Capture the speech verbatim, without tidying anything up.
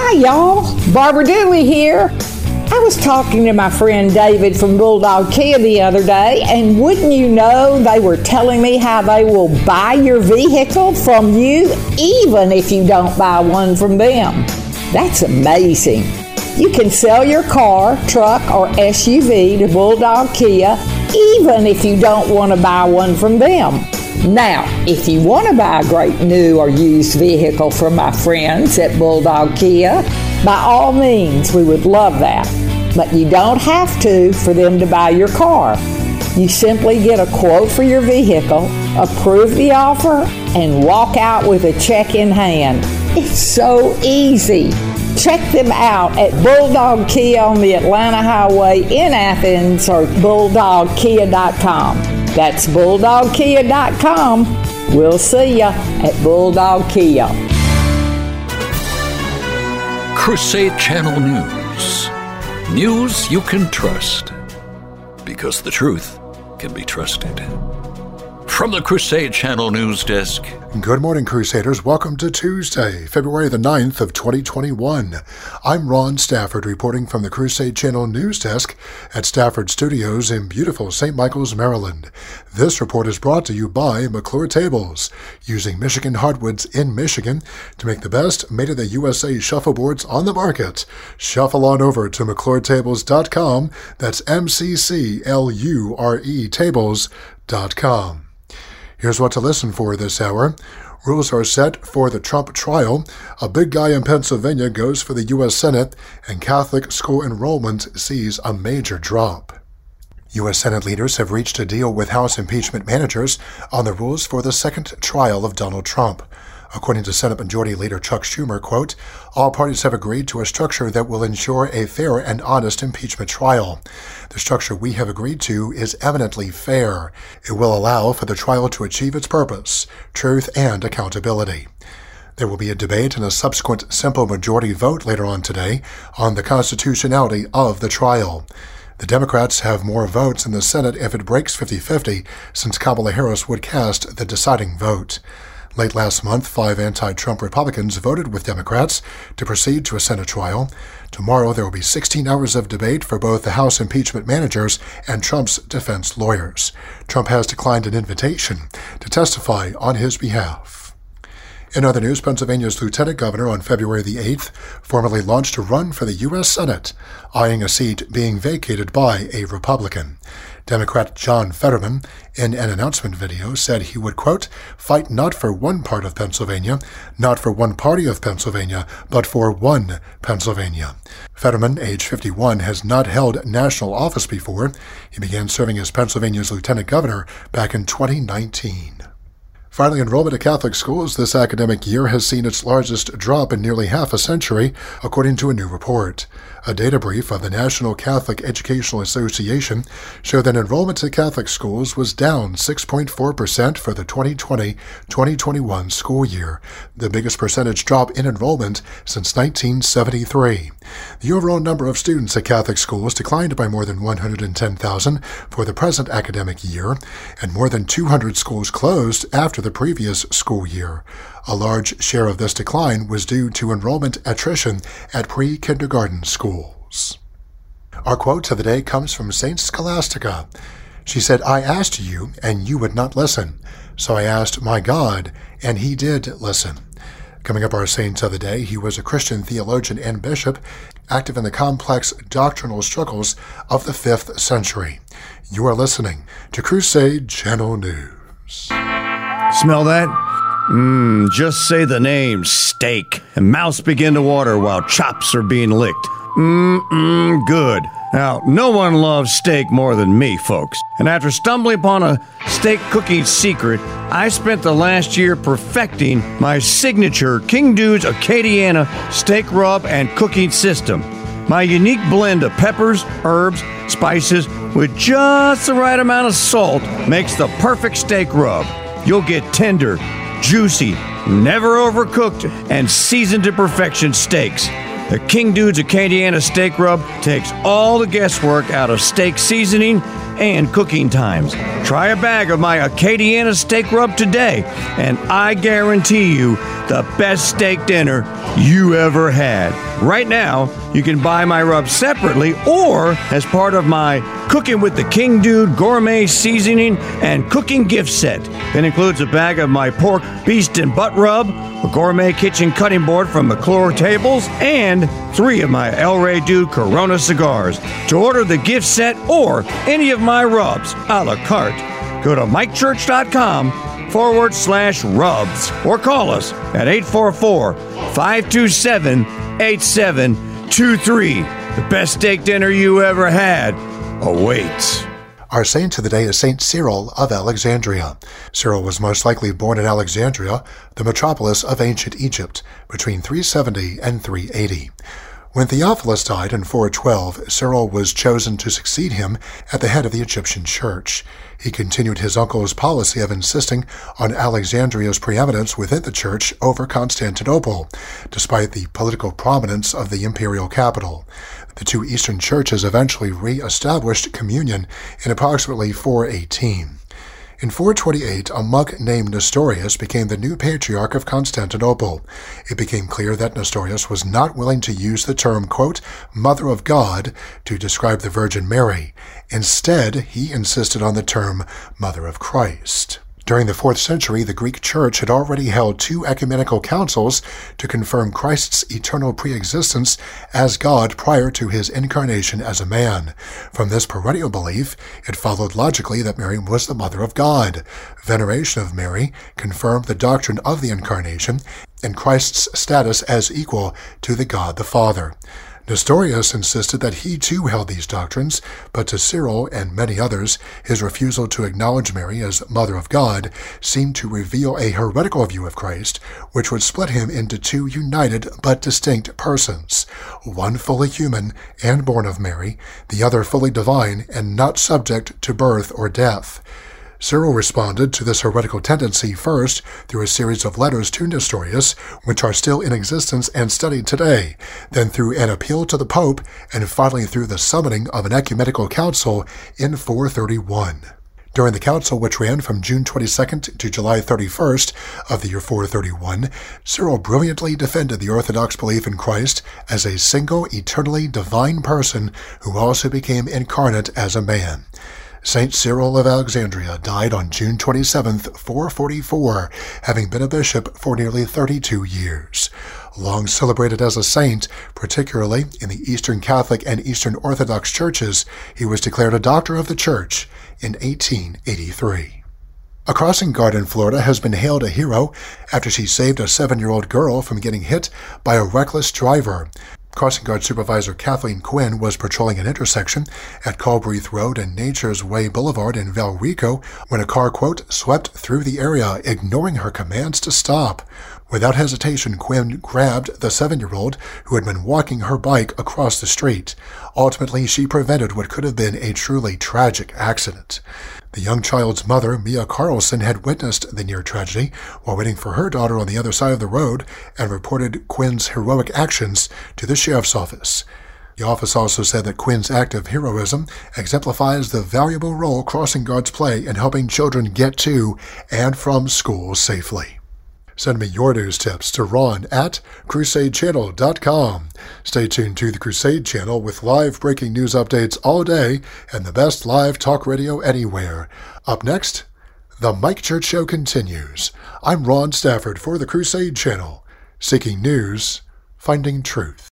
Hi, y'all. Barbara Dooley here. I was talking to my friend David from Bulldog Kia the other day, and wouldn't you know, they were telling me how they will buy your vehicle from you even if you don't buy one from them. That's amazing. You can sell your car, truck, or S U V to Bulldog Kia even if you don't want to buy one from them. Now, if you want to buy a great new or used vehicle from my friends at Bulldog Kia, by all means, we would love that. But you don't have to for them to buy your car. You simply get a quote for your vehicle, approve the offer, and walk out with a check in hand. It's so easy. Check them out at Bulldog Kia on the Atlanta Highway in Athens or bulldog kia dot com. That's bulldog kia dot com. We'll see ya at Bulldog Kia. Crusade Channel News. News you can trust. Because the truth can be trusted. From the Crusade Channel News Desk. Good morning, Crusaders. Welcome to Tuesday, February the ninth of twenty twenty-one. I'm Ron Stafford reporting from the Crusade Channel News Desk at Stafford Studios in beautiful Saint Michaels, Maryland. This report is brought to you by McClure Tables, using Michigan hardwoods in Michigan to make the best made-in-the-U S A shuffleboards on the market. Shuffle on over to McClure Tables dot com. That's M C C L U R E tables dot com. Here's what to listen for this hour. Rules are set for the Trump trial. A big guy in Pennsylvania goes for the U S Senate, and Catholic school enrollment sees a major drop. U S Senate leaders have reached a deal with House impeachment managers on the rules for the second trial of Donald Trump. According to Senate Majority Leader Chuck Schumer, quote, all parties have agreed to a structure that will ensure a fair and honest impeachment trial. The structure we have agreed to is eminently fair. It will allow for the trial to achieve its purpose, truth, and accountability. There will be a debate and a subsequent simple majority vote later on today on the constitutionality of the trial. The Democrats have more votes in the Senate if it breaks fifty-fifty, since Kamala Harris would cast the deciding vote. Late last month, five anti-Trump Republicans voted with Democrats to proceed to a Senate trial. Tomorrow, there will be sixteen hours of debate for both the House impeachment managers and Trump's defense lawyers. Trump has declined an invitation to testify on his behalf. In other news, Pennsylvania's lieutenant governor on February the eighth formally launched a run for the U S Senate, eyeing a seat being vacated by a Republican. Democrat John Fetterman, in an announcement video, said he would, quote, fight not for one part of Pennsylvania, not for one party of Pennsylvania, but for one Pennsylvania. Fetterman, age fifty-one, has not held national office before. He began serving as Pennsylvania's lieutenant governor back in twenty nineteen. Finally, enrollment at Catholic schools this academic year has seen its largest drop in nearly half a century, according to a new report. A data brief of the National Catholic Educational Association showed that enrollment at Catholic schools was down six point four percent for the twenty twenty twenty twenty-one school year, the biggest percentage drop in enrollment since nineteen seventy-three. The overall number of students at Catholic schools declined by more than one hundred ten thousand for the present academic year, and more than two hundred schools closed after the previous school year. A large share of this decline was due to enrollment attrition at pre-kindergarten schools. Our quote of the day comes from Saint Scholastica. She said, I asked you, and you would not listen. So I asked my God, and he did listen. Coming up, our saint of the day, he was a Christian theologian and bishop, active in the complex doctrinal struggles of the fifth century. You are listening to Crusade Channel News. Smell that? Mmm, just say the name, steak, and mouths begin to water while chops are being licked. Mmm, good. Now, no one loves steak more than me, folks. And after stumbling upon a steak cooking secret, I spent the last year perfecting my signature King Dude's Acadiana steak rub and cooking system. My unique blend of peppers, herbs, spices, with just the right amount of salt makes the perfect steak rub. You'll get tender, juicy, never overcooked, and seasoned to perfection steaks. The King Dude's Acadiana Steak Rub takes all the guesswork out of steak seasoning and cooking times. Try a bag of my Acadiana Steak Rub today, and I guarantee you the best steak dinner you ever had. Right now, you can buy my rub separately or as part of my Cooking with the King Dude Gourmet Seasoning and Cooking Gift Set. That includes a bag of my pork, beast, and butt rub, a gourmet kitchen cutting board from McClure Tables, and three of my El Rey Dude Corona cigars. To order the gift set or any of my rubs a la carte, go to mikechurch.com forward slash rubs or call us at eight four four, five two seven, eight seven two three. The best steak dinner you ever had awaits. Our saint of the day is Saint Cyril of Alexandria. Cyril was most likely born in Alexandria, the metropolis of ancient Egypt, between three seventy and three eighty. When Theophilus died in four twelve, Cyril was chosen to succeed him at the head of the Egyptian church. He continued his uncle's policy of insisting on Alexandria's preeminence within the church over Constantinople, despite the political prominence of the imperial capital. The two eastern churches eventually re-established communion in approximately four eighteen. In four twenty-eight, a monk named Nestorius became the new patriarch of Constantinople. It became clear that Nestorius was not willing to use the term, quote, Mother of God to describe the Virgin Mary. Instead, he insisted on the term Mother of Christ. During the fourth century, the Greek Church had already held two ecumenical councils to confirm Christ's eternal preexistence as God prior to his incarnation as a man. From this perennial belief, it followed logically that Mary was the Mother of God. Veneration of Mary confirmed the doctrine of the Incarnation and Christ's status as equal to the God the Father. Nestorius insisted that he too held these doctrines, but to Cyril and many others, his refusal to acknowledge Mary as Mother of God seemed to reveal a heretical view of Christ, which would split him into two united but distinct persons, one fully human and born of Mary, the other fully divine and not subject to birth or death. Cyril responded to this heretical tendency first through a series of letters to Nestorius, which are still in existence and studied today, then through an appeal to the Pope, and finally through the summoning of an ecumenical council in four thirty-one. During the council, which ran from June twenty-second to July thirty-first of the year four thirty-one, Cyril brilliantly defended the Orthodox belief in Christ as a single, eternally divine person who also became incarnate as a man. Saint Cyril of Alexandria died on June twenty-seventh, four forty-four, having been a bishop for nearly thirty-two years. Long celebrated as a saint, particularly in the Eastern Catholic and Eastern Orthodox churches, he was declared a doctor of the Church in eighteen eighty-three. A crossing guard in Florida has been hailed a hero after she saved a seven-year-old girl from getting hit by a reckless driver. Crossing Guard Supervisor Kathleen Quinn was patrolling an intersection at Culbreath Road and Nature's Way Boulevard in Valrico when a car, quote, swept through the area, ignoring her commands to stop. Without hesitation, Quinn grabbed the seven-year-old who had been walking her bike across the street. Ultimately, she prevented what could have been a truly tragic accident. The young child's mother, Mia Carlson, had witnessed the near tragedy while waiting for her daughter on the other side of the road and reported Quinn's heroic actions to the sheriff's office. The office also said that Quinn's act of heroism exemplifies the valuable role crossing guards play in helping children get to and from school safely. Send me your news tips to Ron at crusade channel dot com. Stay tuned to the Crusade Channel with live breaking news updates all day and the best live talk radio anywhere. Up next, The Mike Church Show continues. I'm Ron Stafford for the Crusade Channel, seeking news, finding truth.